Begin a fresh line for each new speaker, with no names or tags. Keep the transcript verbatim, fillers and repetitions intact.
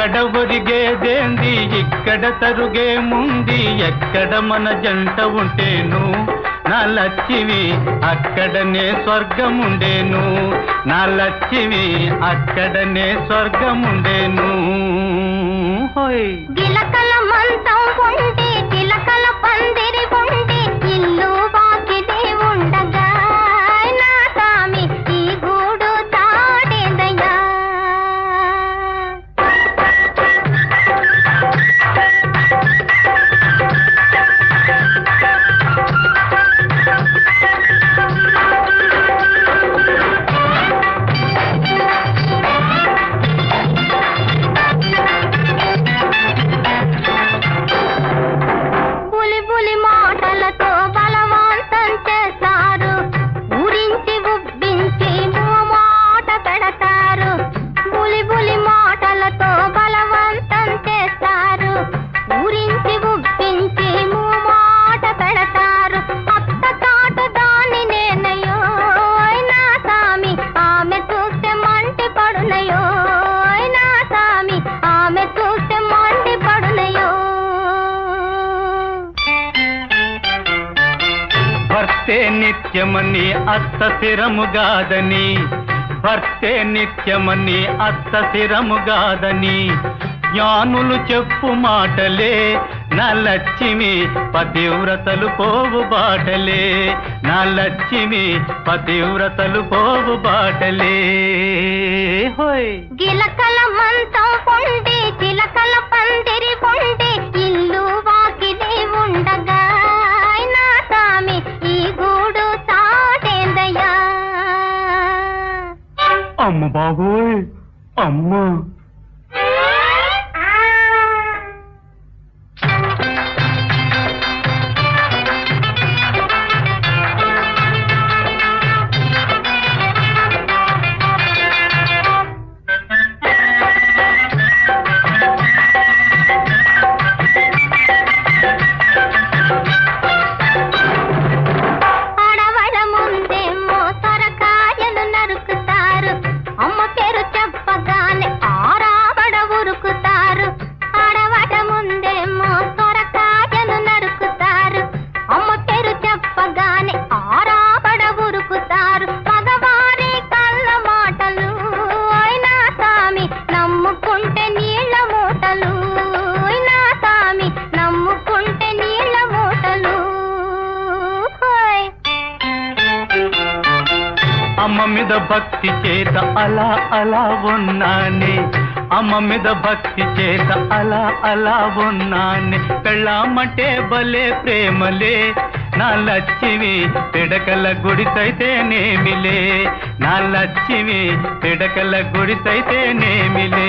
అక్కడ ఒరిగేదేంది ఇక్కడ తరుగేముంది ఎక్కడ మన జంట ఉంటేను నా లచ్చివి అక్కడనే స్వర్గముండేను నా లచ్చివి అక్కడనే స్వర్గముండేను
గిలకల మంచం ఉండి గిలకల పందిరి ఉండి ఇల్లు వాకిలి ఉండగా నా సామి ఈ గూడు తాడేదయ్యా
భర్తే నిత్యమని అత్త స్థిరముగాదని భర్తే నిత్యమని అత్త స్థిరముగాదని జ్ఞానులు చెప్పు మాటలే నా లక్ష్మి పతివ్రతలు పోవు బాటలే నా లక్ష్మి పతివ్రతలు పోవు బాటలే హోయ్
గిలకల మంచం పొండి చిలకల పందిరి పొండి ఇల్లు వాకిలి ఉండగా నా సామి ఈ గూడు తాటేందయ్యా
అమ్మ బాబోయ్ అమ్మ అమ్మ మీద భక్తి చేత అలా అలా ఉన్నానే అమ్మ మీద భక్తి చేత అలా అలా ఉన్నానే పెళ్ళామంటే భలే ప్రేమలే నా లచ్చివి పిడకల గుడిసైతేనేమిలే నా లచ్చివి పిడకల గుడిసైతేనేమిలే